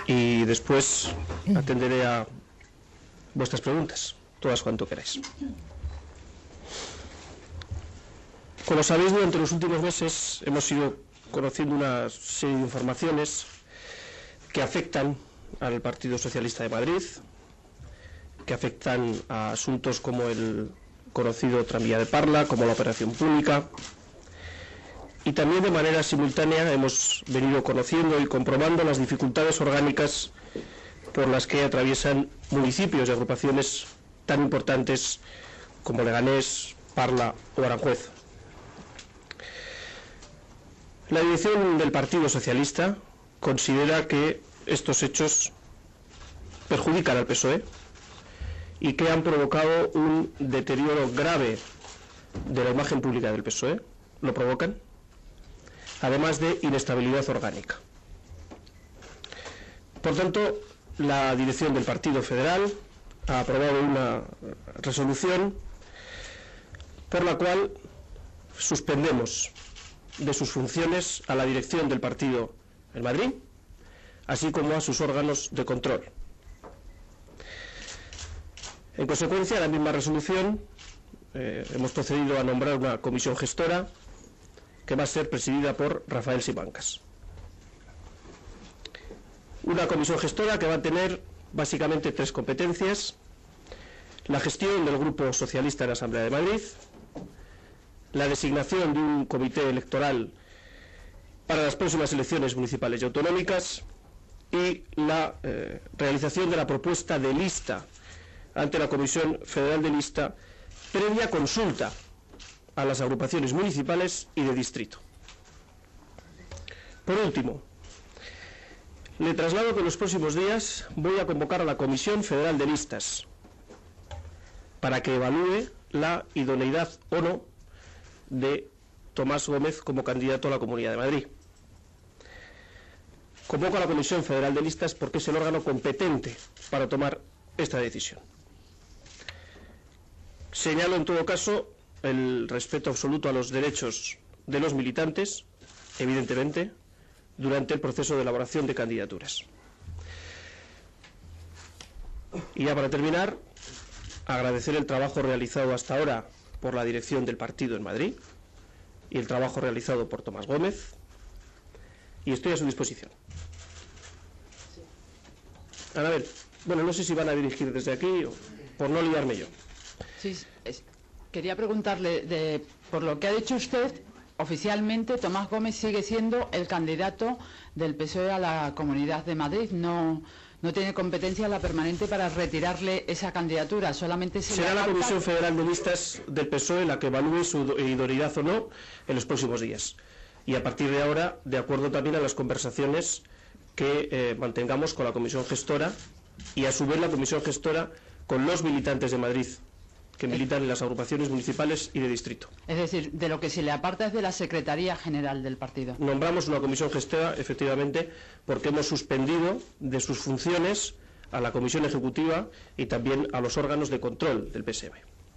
y después atenderé a vuestras preguntas, todas cuanto queráis. Como sabéis, durante los últimos meses hemos ido conociendo una serie de informaciones que afectan al Partido Socialista de Madrid, que afectan a asuntos como el conocido tranvía de Parla, como la operación pública, y también de manera simultánea hemos venido conociendo y comprobando las dificultades orgánicas por las que atraviesan municipios y agrupaciones tan importantes como Leganés, Parla o Aranjuez. La dirección del Partido Socialista considera que estos hechos perjudican al PSOE y que han provocado un deterioro grave de la imagen pública del PSOE, lo provocan, además de inestabilidad orgánica. Por tanto, la dirección del Partido Federal ha aprobado una resolución por la cual suspendemos de sus funciones a la dirección del partido en Madrid, así como a sus órganos de control. En consecuencia, la misma resolución hemos procedido a nombrar una comisión gestora que va a ser presidida por Rafael Simancas. Una comisión gestora que va a tener básicamente tres competencias: la gestión del Grupo Socialista en la Asamblea de Madrid, la designación de un comité electoral para las próximas elecciones municipales y autonómicas y la realización de la propuesta de lista ante la Comisión Federal de Lista previa consulta a las agrupaciones municipales y de distrito. Por último, le traslado que en los próximos días voy a convocar a la Comisión Federal de Listas para que evalúe la idoneidad o no de Tomás Gómez como candidato a la Comunidad de Madrid. Convoco a la Comisión Federal de Listas porque es el órgano competente para tomar esta decisión. Señalo en todo caso el respeto absoluto a los derechos de los militantes, evidentemente, durante el proceso de elaboración de candidaturas. Y ya para terminar, agradecer el trabajo realizado hasta ahora por la dirección del partido en Madrid y el trabajo realizado por Tomás Gómez, y estoy a su disposición. Anabel, bueno, no sé si van a dirigir desde aquí o por no liarme yo. Sí, quería preguntarle, por lo que ha dicho usted, oficialmente Tomás Gómez sigue siendo el candidato del PSOE a la Comunidad de Madrid. No tiene competencia la permanente para retirarle esa candidatura, solamente será la Comisión Federal de Listas del PSOE la que evalúe su idoneidad o no en los próximos días. Y a partir de ahora, de acuerdo también a las conversaciones que mantengamos con la Comisión Gestora y a su vez la Comisión Gestora con los militantes de Madrid que militan en las agrupaciones municipales y de distrito. Es decir, de lo que se le aparta es de la Secretaría General del partido. Nombramos una comisión gestora, efectivamente, porque hemos suspendido de sus funciones a la comisión ejecutiva y también a los órganos de control del PSM.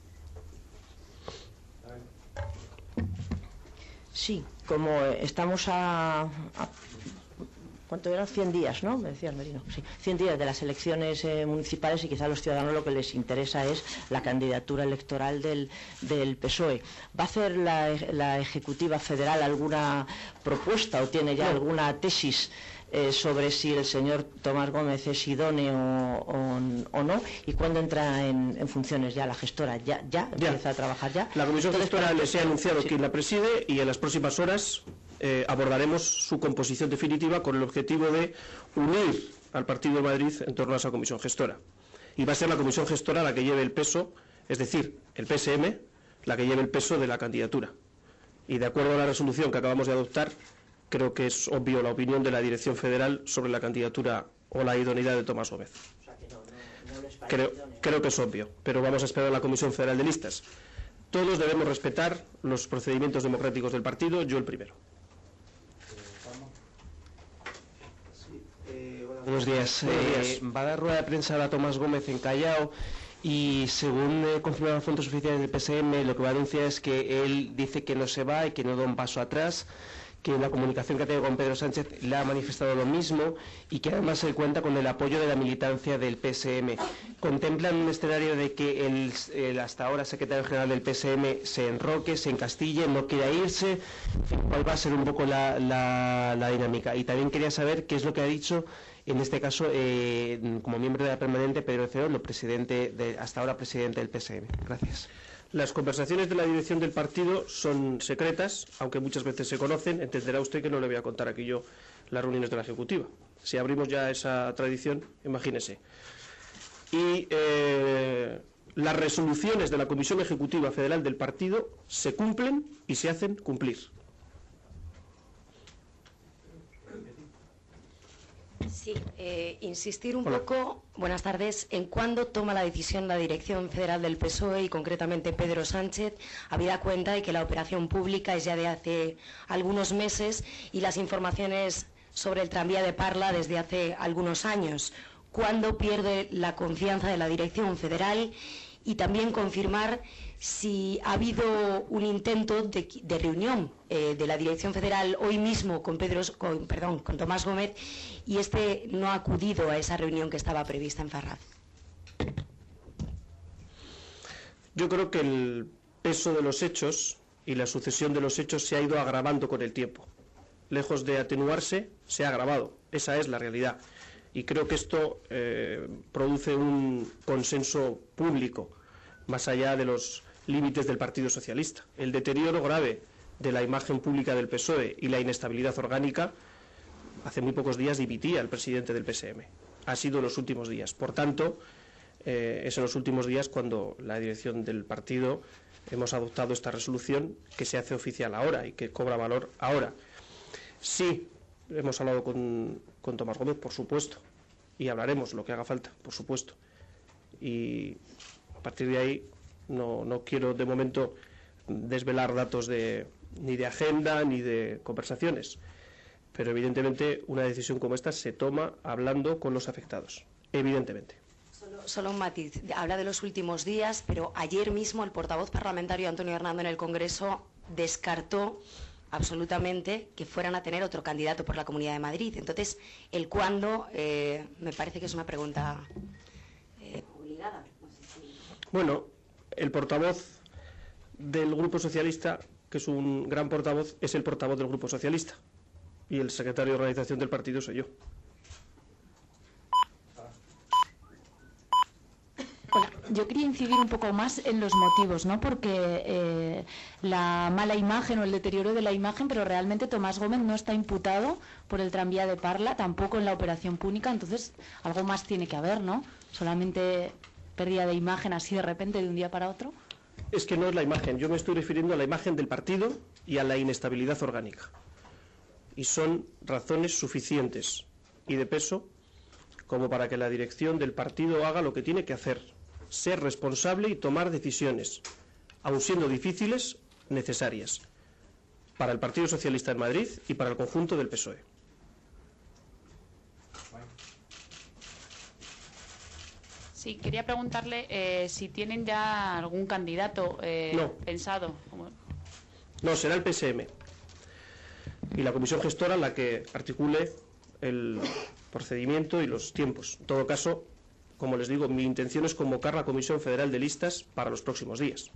Sí, como estamos a ¿cuánto eran? 100 días, ¿no? Me decías, Merino. Sí, 100 días de las elecciones municipales, y quizá a los ciudadanos lo que les interesa es la candidatura electoral del PSOE. ¿Va a hacer la Ejecutiva Federal alguna propuesta o tiene ya alguna tesis sobre si el señor Tomás Gómez es idóneo o no? ¿Y cuándo entra en funciones ya la gestora? ¿Ya empieza a trabajar ya? La comisión gestora les he anunciado quién la preside y en las próximas horas abordaremos su composición definitiva con el objetivo de unir al Partido de Madrid en torno a esa comisión gestora. Y va a ser la comisión gestora la que lleve el peso, es decir, el PSM, la que lleve el peso de la candidatura. Y de acuerdo a la resolución que acabamos de adoptar, creo que es obvio la opinión de la Dirección Federal sobre la candidatura o la idoneidad de Tomás Gómez. O sea, que no les parece creo que es obvio, pero vamos a esperar a la Comisión Federal de Listas. Todos debemos respetar los procedimientos democráticos del partido, yo el primero. Buenos días. Va a dar rueda de prensa a Tomás Gómez en Callao y según confirmaron fuentes oficiales del PSM, lo que va a anunciar es que él dice que no se va y que no da un paso atrás, que la comunicación que ha tenido con Pedro Sánchez le ha manifestado lo mismo y que además se cuenta con el apoyo de la militancia del PSM. ¿Contemplan un escenario de que el hasta ahora secretario general del PSM se enroque, se encastille, no quiera irse? ¿Cuál va a ser un poco la dinámica? Y también quería saber qué es lo que ha dicho, en este caso, como miembro de la permanente, Pedro Cerón, hasta ahora presidente del PSM. Gracias. Las conversaciones de la dirección del partido son secretas, aunque muchas veces se conocen. Entenderá usted que no le voy a contar aquí yo las reuniones de la Ejecutiva. Si abrimos ya esa tradición, imagínese. Y las resoluciones de la Comisión Ejecutiva Federal del partido se cumplen y se hacen cumplir. Sí, insistir un poco, buenas tardes, en cuándo toma la decisión la Dirección Federal del PSOE y concretamente Pedro Sánchez, habida cuenta de que la operación pública es ya de hace algunos meses y las informaciones sobre el tranvía de Parla desde hace algunos años. ¿Cuándo pierde la confianza de la Dirección Federal? Y también confirmar si ha habido un intento de reunión de la Dirección Federal hoy mismo con Tomás Gómez, y este no ha acudido a esa reunión que estaba prevista en Ferraz. Yo creo que el peso de los hechos y la sucesión de los hechos se ha ido agravando con el tiempo. Lejos de atenuarse, se ha agravado. Esa es la realidad. Y creo que esto produce un consenso público, más allá de los límites del Partido Socialista. El deterioro grave de la imagen pública del PSOE y la inestabilidad orgánica, hace muy pocos días dimitía el presidente del PSM. Ha sido en los últimos días. Por tanto, es en los últimos días cuando la dirección del partido hemos adoptado esta resolución que se hace oficial ahora y que cobra valor ahora. Sí, hemos hablado con Tomás Gómez, por supuesto, y hablaremos lo que haga falta, por supuesto. Y a partir de ahí no quiero de momento desvelar datos ni de agenda ni de conversaciones, pero evidentemente una decisión como esta se toma hablando con los afectados, evidentemente. Solo un matiz, habla de los últimos días, pero ayer mismo el portavoz parlamentario Antonio Hernando en el Congreso descartó absolutamente que fueran a tener otro candidato por la Comunidad de Madrid. Entonces, el cuándo me parece que es una pregunta obligada. No sé si... Bueno, el portavoz del Grupo Socialista, que es un gran portavoz, es el portavoz del Grupo Socialista. Y el secretario de organización del partido soy yo. Hola, yo quería incidir un poco más en los motivos, ¿no? Porque la mala imagen o el deterioro de la imagen, pero realmente Tomás Gómez no está imputado por el tranvía de Parla, tampoco en la operación púnica, entonces algo más tiene que haber, ¿no? Solamente pérdida de imagen así de repente de un día para otro. Es que no es la imagen, yo me estoy refiriendo a la imagen del partido y a la inestabilidad orgánica. Y son razones suficientes y de peso como para que la dirección del partido haga lo que tiene que hacer, ser responsable y tomar decisiones, aun siendo difíciles, necesarias, para el Partido Socialista en Madrid y para el conjunto del PSOE. Sí, quería preguntarle si tienen ya algún candidato pensado. No, será el PSM y la comisión gestora la que articule el procedimiento y los tiempos. En todo caso, como les digo, mi intención es convocar la Comisión Federal de Listas para los próximos días.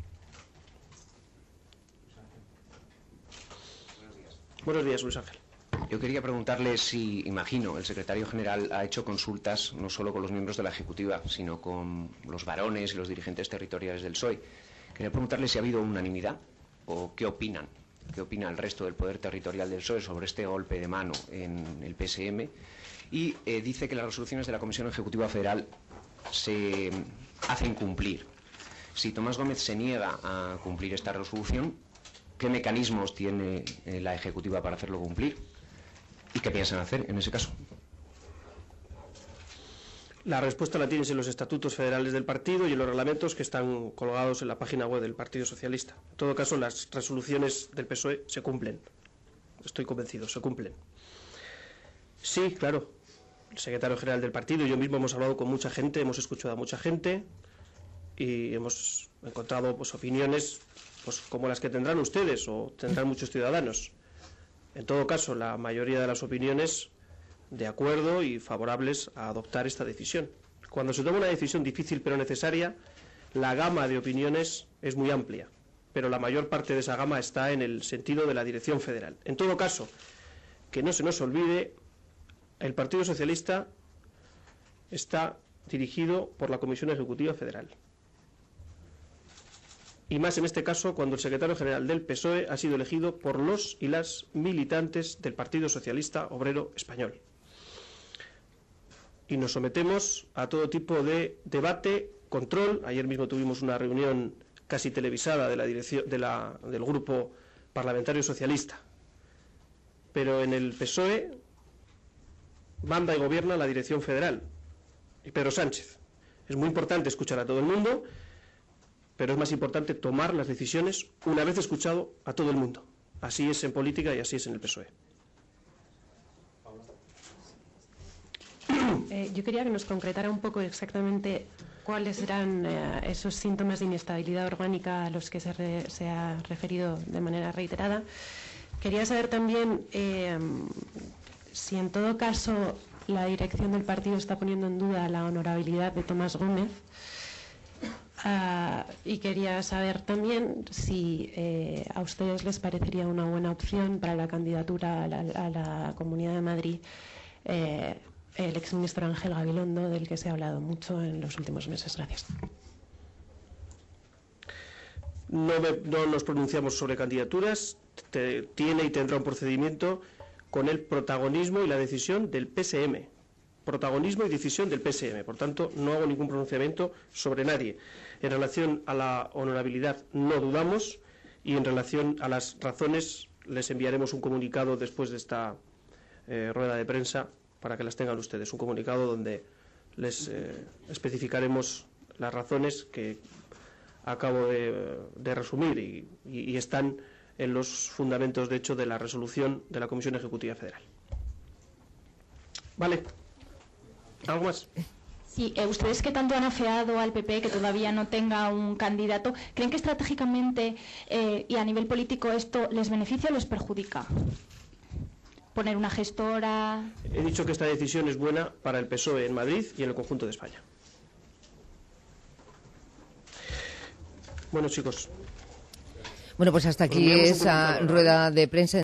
Buenos días, Luis Ángel. Yo quería preguntarle si, imagino, el secretario general ha hecho consultas no solo con los miembros de la Ejecutiva, sino con los varones y los dirigentes territoriales del PSOE. Quería preguntarle si ha habido unanimidad o qué opinan. ¿Qué opina el resto del poder territorial del PSOE sobre este golpe de mano en el PSM? Y dice que las resoluciones de la Comisión Ejecutiva Federal se hacen cumplir. Si Tomás Gómez se niega a cumplir esta resolución, ¿qué mecanismos tiene la Ejecutiva para hacerlo cumplir? ¿Y qué piensan hacer en ese caso? La respuesta la tienes en los estatutos federales del partido y en los reglamentos que están colgados en la página web del Partido Socialista. En todo caso, las resoluciones del PSOE se cumplen. Estoy convencido, se cumplen. Sí, claro. El secretario general del partido y yo mismo hemos hablado con mucha gente, hemos escuchado a mucha gente y hemos encontrado opiniones como las que tendrán ustedes o tendrán muchos ciudadanos. En todo caso, la mayoría de las opiniones de acuerdo y favorables a adoptar esta decisión. Cuando se toma una decisión difícil pero necesaria, la gama de opiniones es muy amplia, pero la mayor parte de esa gama está en el sentido de la dirección federal. En todo caso, que no se nos olvide, el Partido Socialista está dirigido por la Comisión Ejecutiva Federal. Y más en este caso cuando el secretario general del PSOE ha sido elegido por los y las militantes del Partido Socialista Obrero Español. Y nos sometemos a todo tipo de debate, control. Ayer mismo tuvimos una reunión casi televisada de la dirección del Grupo Parlamentario Socialista. Pero en el PSOE manda y gobierna la dirección federal y Pedro Sánchez. Es muy importante escuchar a todo el mundo, pero es más importante tomar las decisiones una vez escuchado a todo el mundo. Así es en política y así es en el PSOE. Yo quería que nos concretara un poco exactamente cuáles eran esos síntomas de inestabilidad orgánica a los que se ha referido de manera reiterada. Quería saber también si en todo caso la dirección del partido está poniendo en duda la honorabilidad de Tomás Gómez. Y quería saber también si a ustedes les parecería una buena opción para la candidatura a la Comunidad de Madrid el exministro Ángel Gabilondo, del que se ha hablado mucho en los últimos meses. Gracias. No nos pronunciamos sobre candidaturas. Tiene y tendrá un procedimiento con el protagonismo y la decisión del PSM. Protagonismo y decisión del PSM. Por tanto, no hago ningún pronunciamiento sobre nadie. En relación a la honorabilidad no dudamos, y en relación a las razones les enviaremos un comunicado después de esta rueda de prensa para que las tengan ustedes. Un comunicado donde les especificaremos las razones que acabo de resumir y están en los fundamentos, de hecho, de la resolución de la Comisión Ejecutiva Federal. ¿Vale? ¿Algo más? Sí, ustedes que tanto han afeado al PP que todavía no tenga un candidato, ¿creen que estratégicamente y a nivel político esto les beneficia o les perjudica? Poner una gestora. He dicho que esta decisión es buena para el PSOE en Madrid y en el conjunto de España. Bueno, chicos. Bueno, pues hasta aquí esa rueda de prensa.